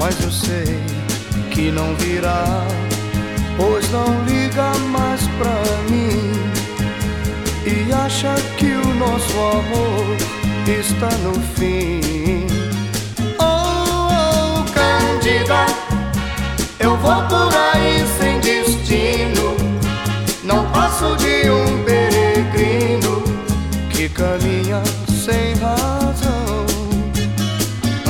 mas eu sei que não virá, pois não liga mais pra mim e acha que o nosso amor está no fim. Oh, oh, Cândida, eu vou por aí sem destino, não passo de